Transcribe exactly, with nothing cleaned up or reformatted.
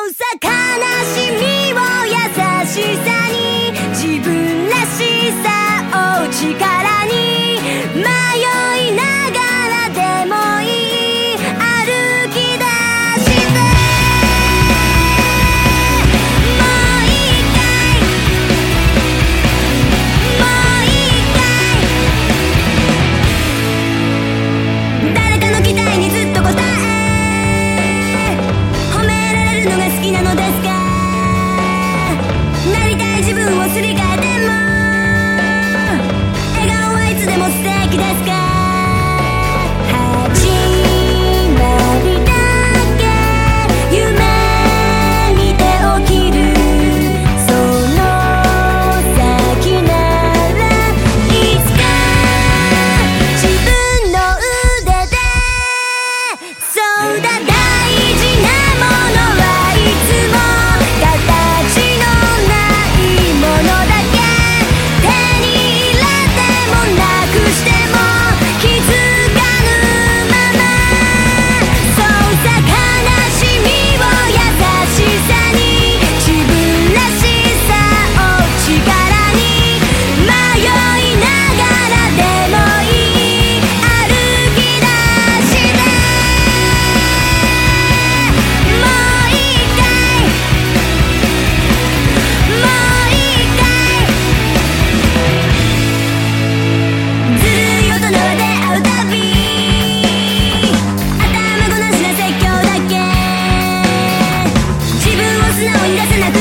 そうさ悲しみを優しさに自分らしさを力に迷いながらでもいい歩き出してもう一回もう一回誰かの期待にずっと答え褒められるのが好きなのですかなりたい自分をすり替えても笑顔はいつでも素敵ですか始まりだけ夢見て起きるその先ならいつか自分の腕でそうだ大事なものはいつも形のないものだけ手に入れてもなくしても気づかぬままそうさ悲しみを優しさに自分らしさを力に迷いながらでもいい歩き出してもう一回もう一回ずるい大人は出会うたび頭ごなしな説教だけ自分を素直に出せなく